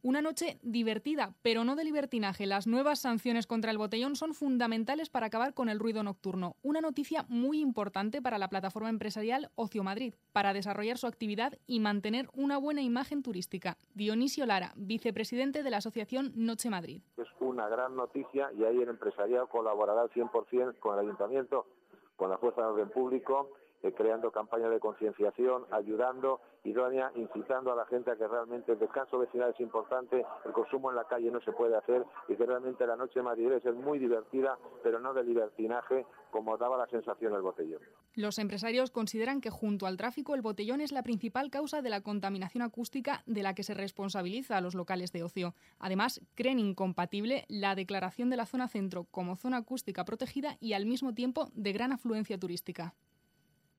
Una noche divertida, pero no de libertinaje. Las nuevas sanciones contra el botellón son fundamentales para acabar con el ruido nocturno. Una noticia muy importante para la plataforma empresarial Ocio Madrid, para desarrollar su actividad y mantener una buena imagen turística. Dionisio Lara, vicepresidente de la Asociación Noche Madrid. Es una gran noticia y ahí el empresariado colaborará al 100% con el Ayuntamiento, con la Fuerza de Orden Público, creando campañas de concienciación, ayudando, idónea, incitando a la gente a que realmente el descanso vecinal es importante, el consumo en la calle no se puede hacer y que realmente la noche madrileña es muy divertida, pero no de libertinaje, como daba la sensación el botellón. Los empresarios consideran que junto al tráfico el botellón es la principal causa de la contaminación acústica de la que se responsabiliza a los locales de ocio. Además, creen incompatible la declaración de la zona centro como zona acústica protegida y al mismo tiempo de gran afluencia turística.